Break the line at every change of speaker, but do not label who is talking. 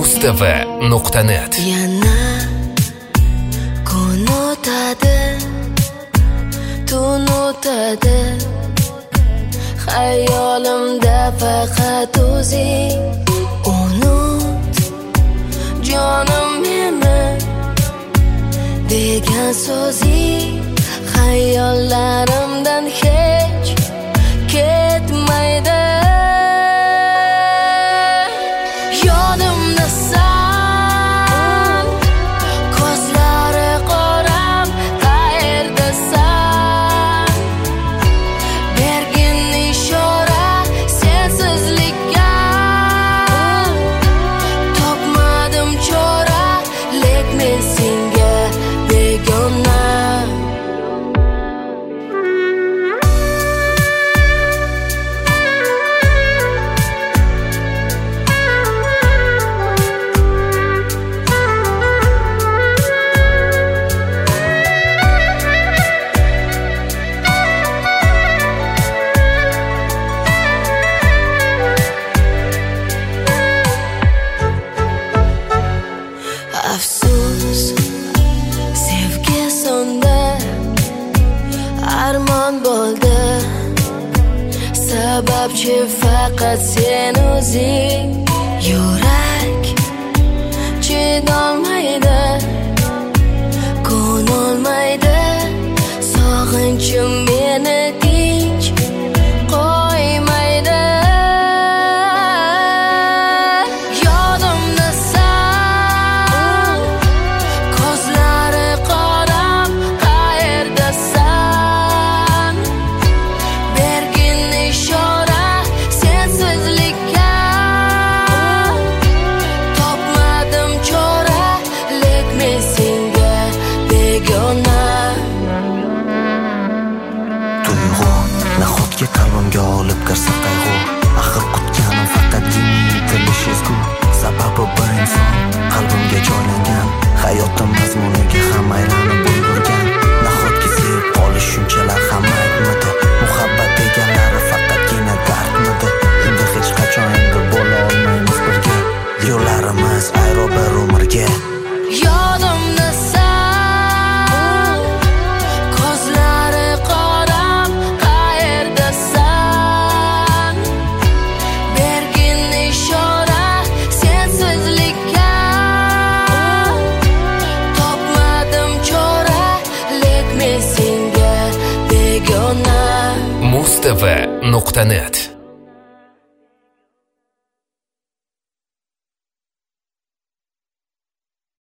Mustava.net
Yana kun o'tadi, tun o'tadi, xayolimda faqat o'zing. Unut jonim meni degan so'zing xayollarimdan hech ketmaydi. Afsus, sevgi sonda armon bo'ldi, sababchi faqat sen o'zing. Yurak chidolmaydi, ko'nolmaydi, sog'inchim meni tinch qo'ymaydi.
Nahotki qalbimga olib kirsa qayg'u, axir kutganim faqatgina intilish ezgu. Sababi bir inson qalbimga joylangan, hayotim mazmuniga ham aylanib ulgurgan. Nahotki sevib qolish shunchalar ham aybmidi? Muhabbat deganlari faqatgina dardmidi? Endi hech qachon endi bo'la olmaymiz birga, yo'llarimiz ayro bir umrga.
Yodimda
Mustava.net